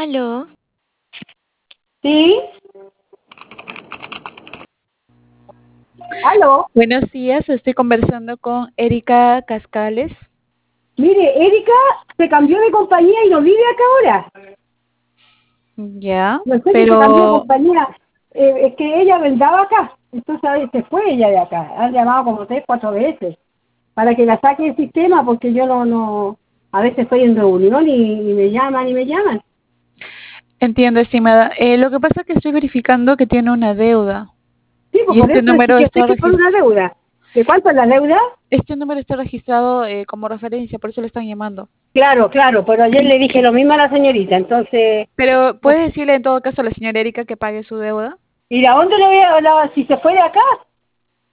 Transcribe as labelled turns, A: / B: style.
A: Aló,
B: Sí, aló.
C: Buenos días, estoy conversando con Erika Cascales.
B: Mire, Erika se cambió de compañía y no vive acá ahora.
C: Ya,
B: No sé si se cambió de
C: pero
B: compañía. Es que ella vendaba acá. Entonces a ver, se fue ella de acá. Han llamado como 3, 4 veces para que la saque del sistema porque yo no. A veces estoy en reunión y me llaman y me llaman.
C: entiendo, estimada. Lo que pasa es que estoy verificando que tiene una deuda
B: Sí, pues
C: y
B: por eso yo sé que es por una deuda. ¿De cuánto es la deuda?
C: este número está registrado como referencia, por eso le están llamando.
B: Claro, claro, pero ayer le dije lo mismo a la señorita, entonces,
C: Pero puede decirle en todo caso a la señora Erika que pague su deuda.
B: ¿y a dónde le voy a si se fue de acá?